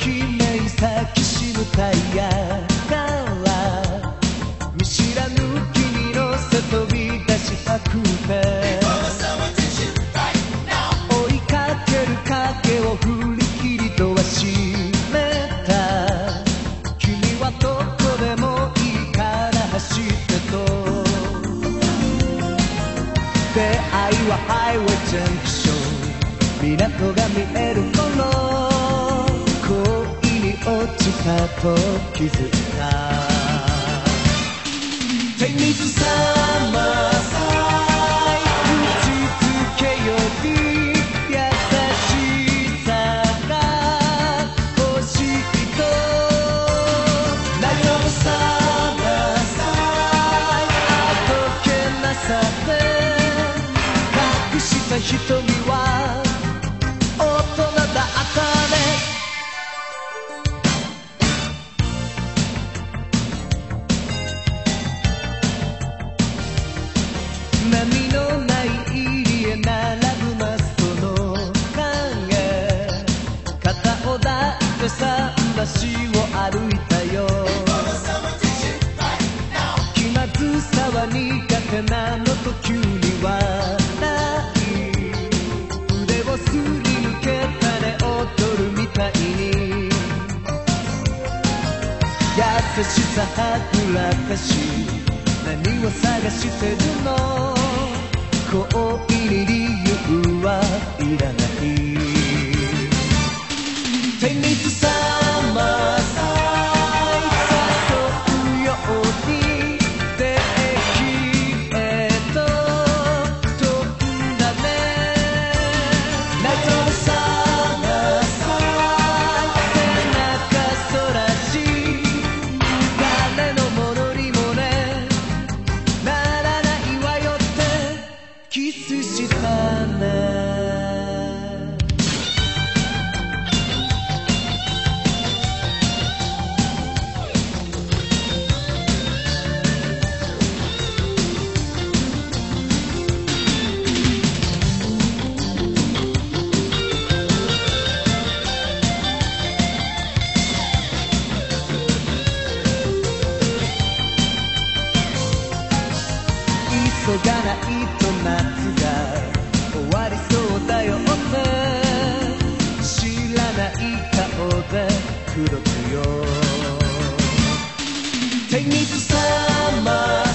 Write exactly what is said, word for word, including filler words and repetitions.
きめい咲きしむタイヤから見知らぬ君のせ飛び出し白て追いかける影を振り切りとはしめた君はどこでもいいから走ってと出会いはハイウェイジャンクション港が見える頃恋に落ちたと気づいた手水さまさい打ちつけより優しさが欲しいと何をさまさいあどけなさで隠した瞳は大人だったね波のない入り江並ぶマストの影肩を抱いて桟橋を歩いたよ気まずさは苦手なのと急にはない腕をすり抜けたね踊るみたいに優しさはぐらかし何を探してるの恋に理由はいらない手水さまさい誘うようにできへと飛んだね謎のさまさい背中そらし誰のものにもねならないわよってキスしたね急がないと夏が終わりそうだよって知らない顔で口説くよ手水さま